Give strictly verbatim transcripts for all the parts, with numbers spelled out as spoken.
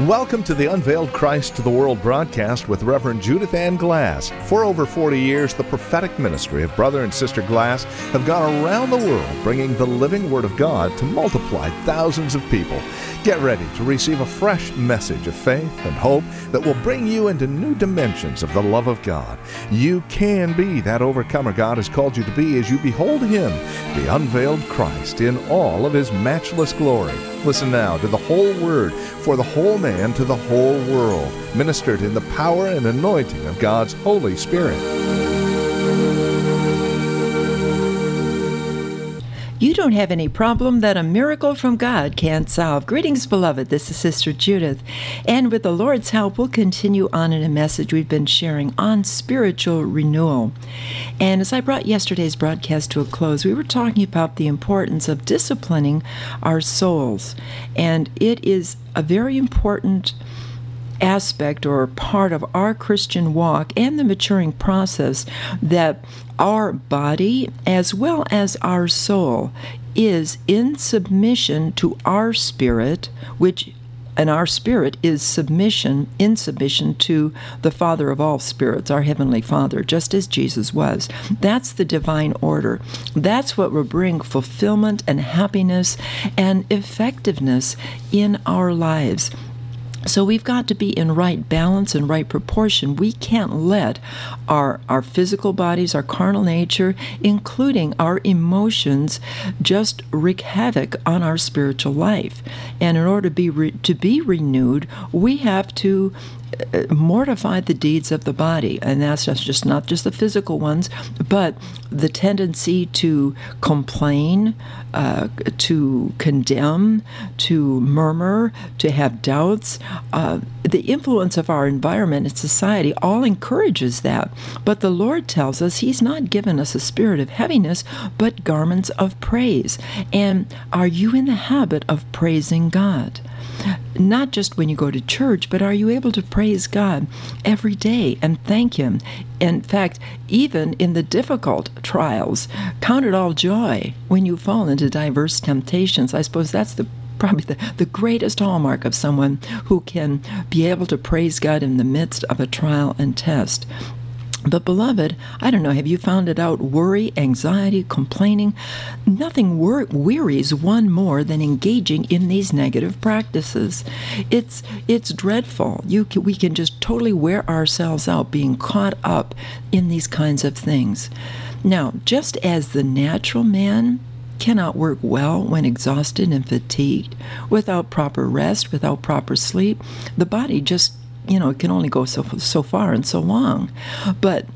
Welcome to the Unveiled Christ to the World broadcast with Reverend Judith Ann Glass. For over forty years, the prophetic ministry of Brother and Sister Glass have gone around the world bringing the living Word of God to multiply thousands of people. Get ready to receive a fresh message of faith and hope that will bring you into new dimensions of the love of God. You can be that overcomer God has called you to be as you behold Him, the unveiled Christ, in all of His matchless glory. Listen now to the whole Word for the whole man to the whole world, ministered in the power and anointing of God's Holy Spirit. You don't have any problem that a miracle from God can't solve. Greetings, beloved. This is Sister Judith. And with the Lord's help, we'll continue on in a message we've been sharing on spiritual renewal. And as I brought yesterday's broadcast to a close, we were talking about the importance of disciplining our souls. And it is a very important aspect or part of our Christian walk and the maturing process that our body as well as our soul is in submission to our spirit, which and our spirit is submission, in submission to the Father of all spirits, our Heavenly Father, just as Jesus was. That's the divine order. That's what will bring fulfillment and happiness and effectiveness in our lives. So we've got to be in right balance and right proportion. We can't let our our physical bodies, our carnal nature, including our emotions, just wreak havoc on our spiritual life. And in order to be re- to be renewed, we have to mortify the deeds of the body, and that's just, just not just the physical ones, but the tendency to complain, uh, to condemn, to murmur, to have doubts. Uh, the influence of our environment and society all encourages that. But the Lord tells us He's not given us a spirit of heaviness, but garments of praise. And are you in the habit of praising God? Not just when you go to church, but are you able to praise God every day and thank Him? In fact, even in the difficult trials, count it all joy when you fall into diverse temptations. I suppose that's the probably the, the greatest hallmark of someone who can be able to praise God in the midst of a trial and test. But beloved, I don't know, have you found it out? Worry, anxiety, complaining, nothing wor- wearies one more than engaging in these negative practices. It's it's dreadful. You can, we can just totally wear ourselves out being caught up in these kinds of things. Now, just as the natural man cannot work well when exhausted and fatigued, without proper rest, without proper sleep, the body just You know, it can only go so so far and so long. But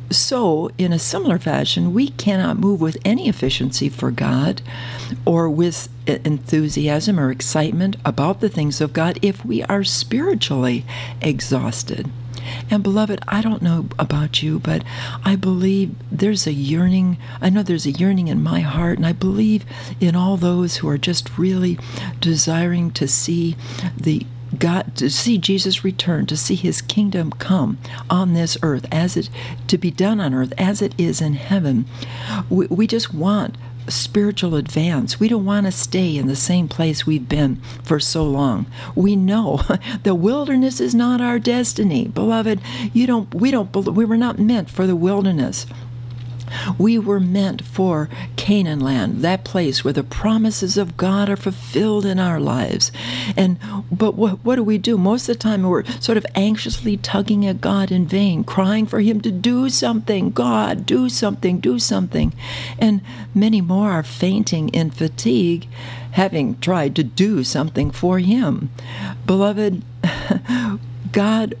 so, in a similar fashion, we cannot move with any efficiency for God or with enthusiasm or excitement about the things of God if we are spiritually exhausted. And beloved, I don't know about you, but I believe there's a yearning. I know there's a yearning in my heart, and I believe in all those who are just really desiring to see the God, to see Jesus return, to see His kingdom come on this earth, as it to be done on earth as it is in heaven. We, we just want spiritual advance. We don't want to stay in the same place we've been for so long. We know the wilderness is not our destiny, beloved. You don't. We don't. We were not meant for the wilderness. We were meant for Canaan land, that place where the promises of God are fulfilled in our lives. And but what, what do we do? Most of the time we're sort of anxiously tugging at God in vain, crying for Him to do something. God, do something, do something. And many more are fainting in fatigue, having tried to do something for Him. Beloved, God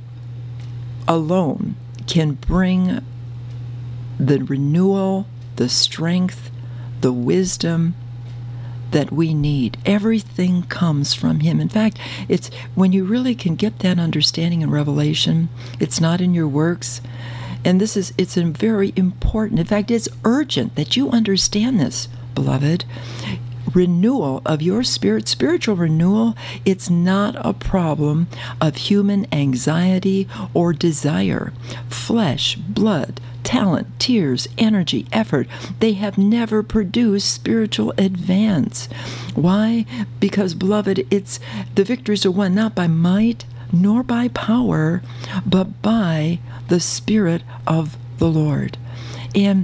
alone can bring the renewal, the strength, the wisdom that we need. Everything comes from Him. In fact, it's when you really can get that understanding and revelation, it's not in your works. And this is, it's a very important, in fact, it's urgent that you understand this, beloved. Renewal of your spirit, spiritual renewal, it's not a problem of human anxiety or desire. Flesh, blood, talent, tears, energy, effort. They have never produced spiritual advance. Why? Because, beloved, it's the victories are won not by might nor by power, but by the Spirit of the Lord. And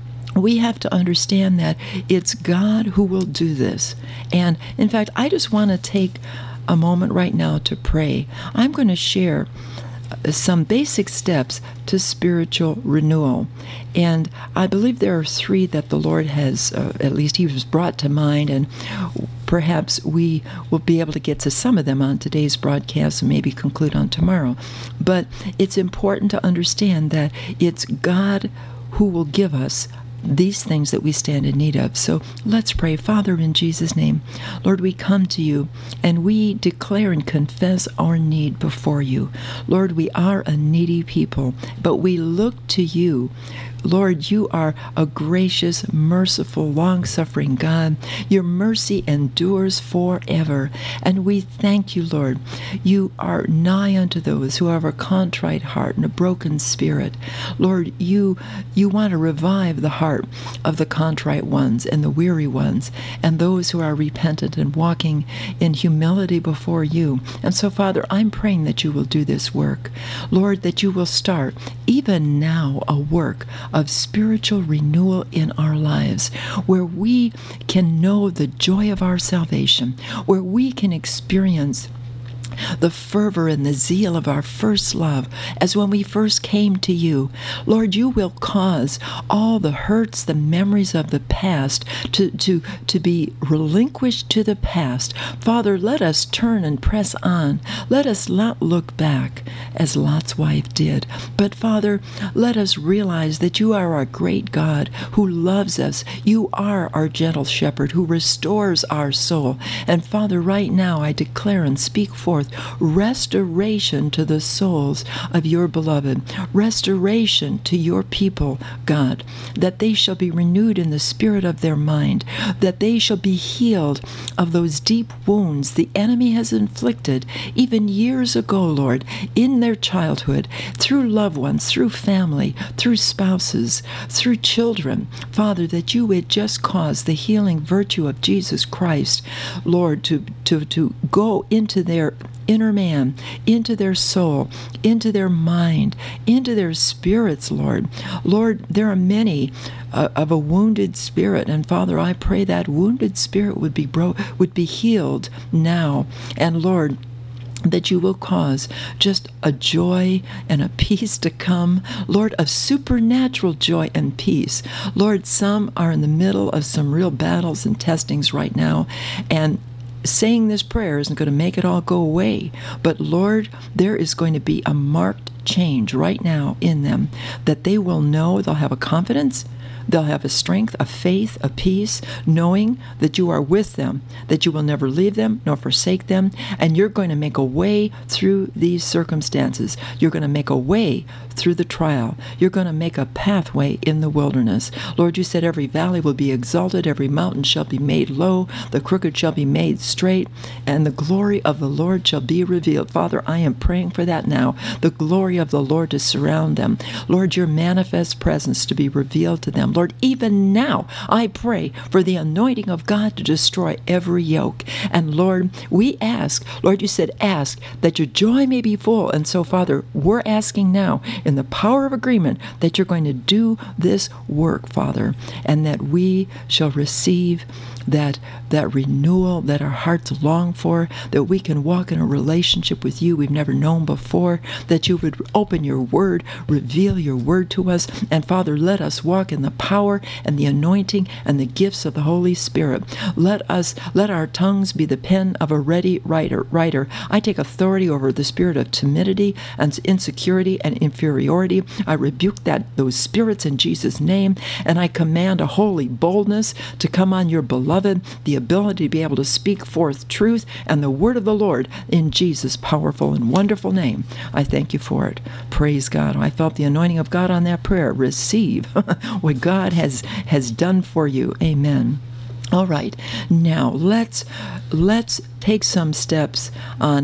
we have to understand that it's God who will do this. And in fact, I just want to take a moment right now to pray. I'm going to share some basic steps to spiritual renewal. And I believe there are three that the Lord has, uh, at least he was brought to mind, and perhaps we will be able to get to some of them on today's broadcast and maybe conclude on tomorrow. But it's important to understand that it's God who will give us these things that we stand in need of. So let's pray. Father, in Jesus' name, Lord, we come to you and we declare and confess our need before you. Lord, we are a needy people, but we look to you. Lord, you are a gracious, merciful, long-suffering God. Your mercy endures forever. And we thank you, Lord. You are nigh unto those who have a contrite heart and a broken spirit. Lord, you, you want to revive the heart of the contrite ones and the weary ones and those who are repentant and walking in humility before you. And so, Father, I'm praying that you will do this work. Lord, that you will start even now a work of spiritual renewal in our lives, where we can know the joy of our salvation, where we can experience the fervor and the zeal of our first love as when we first came to you. Lord, you will cause all the hurts, the memories of the past to, to, to be relinquished to the past. Father, let us turn and press on. Let us not look back as Lot's wife did. But Father, let us realize that you are our great God who loves us. You are our gentle shepherd who restores our soul. And Father, right now I declare and speak forth restoration to the souls of your beloved, restoration to your people, God, that they shall be renewed in the spirit of their mind, that they shall be healed of those deep wounds the enemy has inflicted even years ago, Lord, in their childhood, through loved ones, through family, through spouses, through children. Father, that you would just cause the healing virtue of Jesus Christ, Lord, to, to, to go into their inner man, into their soul, into their mind, into their spirits, Lord. Lord, there are many uh, of a wounded spirit, and Father, I pray that wounded spirit would be bro- would be healed now. And Lord, that you will cause just a joy and a peace to come, Lord, of supernatural joy and peace. Lord, some are in the middle of some real battles and testings right now, and saying this prayer isn't going to make it all go away. But Lord, there is going to be a marked change right now in them, that they will know, they'll have a confidence, they'll have a strength, a faith, a peace, knowing that you are with them, that you will never leave them nor forsake them, and you're going to make a way through these circumstances. You're going to make a way through the trial. You're going to make a pathway in the wilderness. Lord, you said every valley will be exalted, every mountain shall be made low, the crooked shall be made straight, and the glory of the Lord shall be revealed. Father, I am praying for that now, the glory of the Lord to surround them. Lord, your manifest presence to be revealed to them. Lord, even now, I pray for the anointing of God to destroy every yoke. And Lord, we ask, Lord, you said, ask that your joy may be full. And so, Father, we're asking now in the power of agreement that you're going to do this work, Father, and that we shall receive that that renewal that our hearts long for, that we can walk in a relationship with you we've never known before, that you would open your word, reveal your word to us, and Father, let us walk in the power and the anointing and the gifts of the Holy Spirit. Let us, let our tongues be the pen of a ready writer. writer. I take authority over the spirit of timidity and insecurity and inferiority. I rebuke that those spirits in Jesus' name, and I command a holy boldness to come on your beloved, the ability to be able to speak forth truth and the word of the Lord in Jesus' powerful and wonderful name. I thank you for it. Praise God. I felt the anointing of God on that prayer. Receive what God has has done for you. Amen. All right. Now let's let's take some steps on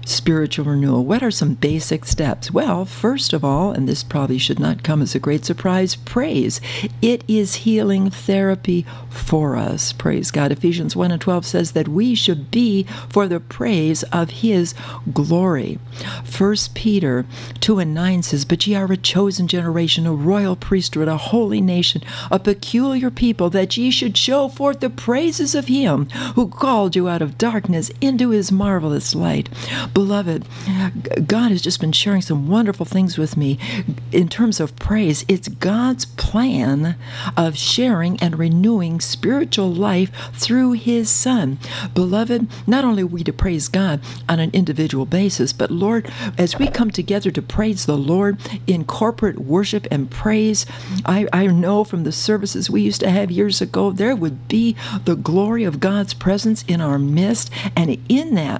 spiritual renewal. What are some basic steps? Well, first of all, and this probably should not come as a great surprise, praise. It is healing therapy for us. Praise God. Ephesians one and twelve says that we should be for the praise of His glory. First Peter two and nine says, "But ye are a chosen generation, a royal priesthood, a holy nation, a peculiar people, that ye should show forth the praises of Him who called you out of darkness into His marvelous light." Beloved, God has just been sharing some wonderful things with me in terms of praise. It's God's plan of sharing and renewing spiritual life through His Son. Beloved, not only are we to praise God on an individual basis, but Lord, as we come together to praise the Lord in corporate worship and praise, I, I know from the services we used to have years ago, there would be the glory of God's presence in our midst, and in that,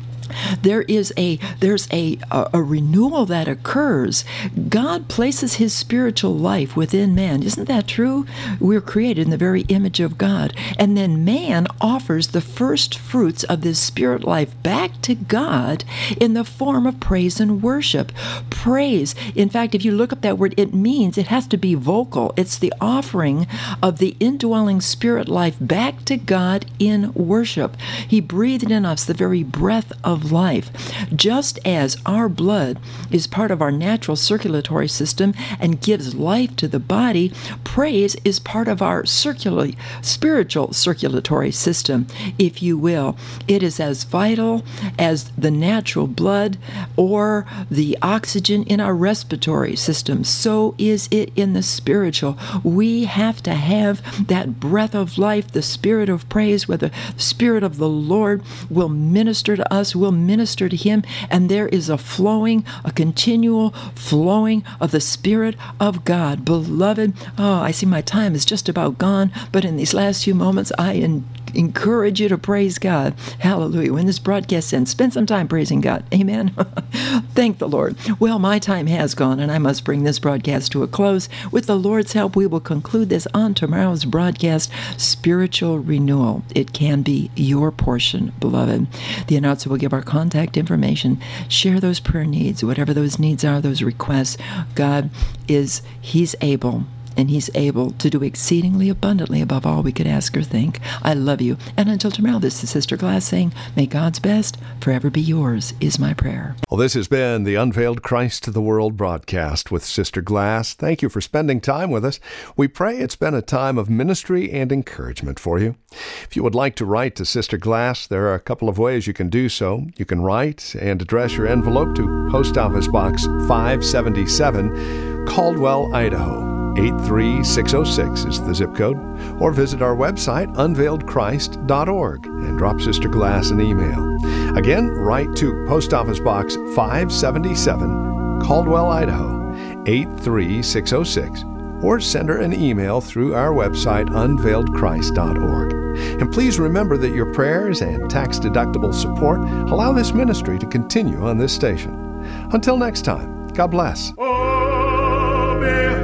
There is a there's a, a a renewal that occurs. God places His spiritual life within man. Isn't that true? We're created in the very image of God. And then man offers the first fruits of this spirit life back to God in the form of praise and worship. Praise, in fact, if you look up that word, it means it has to be vocal. It's the offering of the indwelling spirit life back to God in worship. He breathed in us the very breath of life. Just as our blood is part of our natural circulatory system and gives life to the body, praise is part of our circula- spiritual circulatory system, if you will. It is as vital as the natural blood or the oxygen in our respiratory system. So is it in the spiritual. We have to have that breath of life, the spirit of praise, where the Spirit of the Lord will minister to us, will minister to Him, and there is a flowing, a continual flowing of the Spirit of God. Beloved, oh, I see my time is just about gone, but in these last few moments, I en- encourage you to praise God. Hallelujah. When this broadcast ends, spend some time praising God. Amen. Thank the Lord. Well, my time has gone, and I must bring this broadcast to a close. With the Lord's help, we will conclude this on tomorrow's broadcast, Spiritual Renewal. It can be your portion, beloved. The announcer will give our contact information. Share those prayer needs, whatever those needs are, those requests. God is, He's able. And He's able to do exceedingly abundantly above all we could ask or think. I love you. And until tomorrow, this is Sister Glass saying, may God's best forever be yours, is my prayer. Well, this has been the Unveiled Christ to the World broadcast with Sister Glass. Thank you for spending time with us. We pray it's been a time of ministry and encouragement for you. If you would like to write to Sister Glass, there are a couple of ways you can do so. You can write and address your envelope to Post Office Box five seventy-seven, Caldwell, Idaho. eight three six oh six is the zip code, or visit our website, unveiled christ dot org, and drop Sister Glass an email. Again, write to Post Office Box five seventy-seven, Caldwell, Idaho, eight three six oh six, or send her an email through our website, unveiled christ dot org. And please remember that your prayers and tax-deductible support allow this ministry to continue on this station. Until next time, God bless. Oh,